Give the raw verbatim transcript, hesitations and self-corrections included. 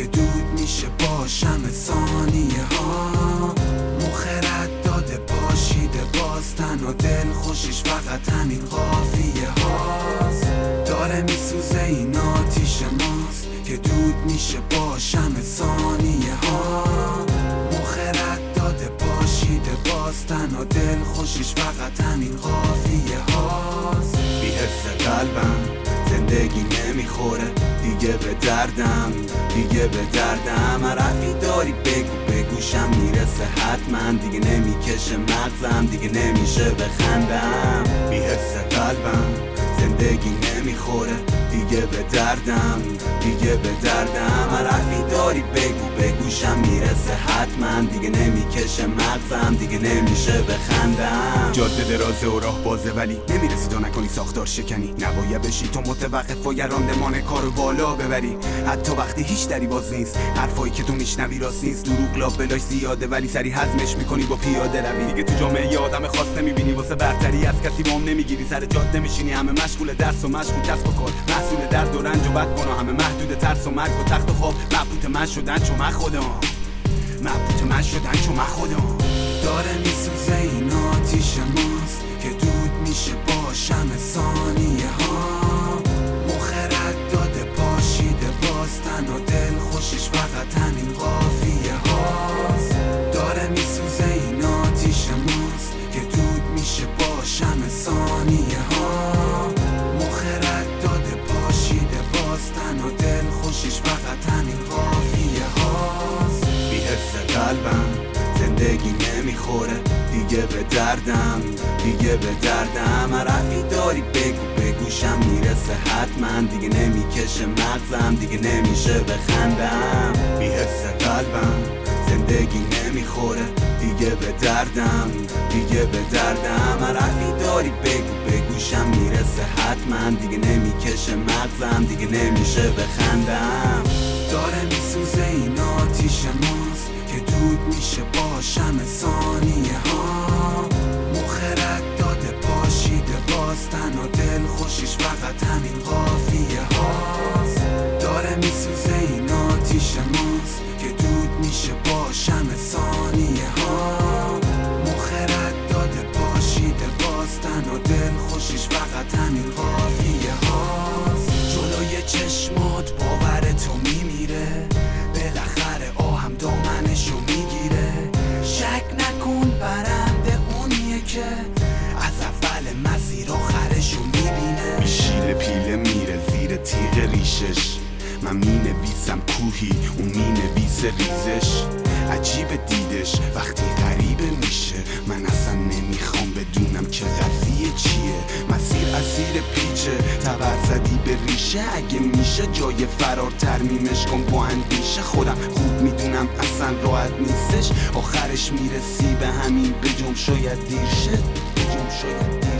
که دود میشه باشم ثانیه ها. مخرت داده باشیده باستن و دل خوشش فقط همین قافیه هاست. داره میسوزه این آتیش ماست که دود میشه باشم ثانیه ها. مخرت داده باشیده باستن و دل خوشش فقط همین قافیه هاست. بی حس قلبم زندگی نمیخوره دیگه به دردم، دیگه به دردم. حرفی داری بگو بگوشم میرسه حتما، دیگه نمیکشه مغزم، دیگه نمیشه بخندم. بی حس قلبم زندگی نمیخوره دیگه به دردم، دیگه به دردم. حرفی داری بگو بگوشم میرسه حتما، دیگه نمیکشه مغزم، دیگه نمیشه بخندم. جاده درازه و راه بازه ولی نمیرسی تا نکنی ساختار شکنی. نباید بشی تو متوقف و راندمان کارو بالا ببری، حتی وقتی هیچ دری باز نیست. حرفایی که تو میشنوی راست نیست، دروغ لابلاش زیاده ولی سری هضمش میکنی با پیاده روی. دیگه تو جامعه آدم خاص نمیبینی، واسه برتری از کسی وام نمیگیری. سر جاده میشینی همه مشغول درس و مشغول کسب و کار، مسئول درد و رنج و بدگنا، همه محدود ترس و مرگ و تخت و خواب. مبهوت من شدن چون من خودم، مبهوت من شدن چون من خودم. داره میسوزه این آتیش ماست که دود میشه باشم ثانیه ها. مخرت داده باشیده باستن و دل خوشش فقط همین قافیه هاست. داره میسوزه این آتیش ماست که دود میشه باشم ثانیه ها. مخرت داده باشیده باستن و دل خوشش فقط همین قافیه هاست. بی حس قلبم زندگی نمیخوره دیگه به دردم، دیگه به دردم. حرفی داری بگو بگوشم میرسه حتما، دیگه نمیکشه مغزم، دیگه نمیشه بخندم. بی حس قلبم زندگی نمیخوره دیگه به دردم، دیگه به دردم. حرفی داری بگو بگوشم میرسه حتما، دیگه نمیکشه مغزم، دیگه نمیشه بخندم. داره میسوزه این آتیش ماست که دود میشه باشم ثانیه ها. مخرت داده باشیده باستن و دل خوشش فقط همین قافیه هاست. داره میسوزه این آتیش ماست که دود میشه باشم ثانیه ها. مخرت داده باشیده باستن و دل خوشش فقط همین قافیه هاست. جلوی چشمات باور تو میمیره، بالاخره آهم دامنشو میگیره. شک نکن برنده اونیه که از اول مسیر آخرشو میبینه. شیر پیله میره زیر تیغ ریشش، من مینویسم کوهی اون مینویسه ریزش. عجیب دیدش وقتی غریبه میشه، من اصلا نمیخوام بدونم که قضیه چیه. مسیر اسیر پیچه تبر زدی به ریشه، اگه میشه جای فرار ترمیمش کن با اندیشه. خودم خوب میدونم اصلا راحت نیستش، آخرش میرسی به همین بجم شاید دیر شد، بجم شاید دیر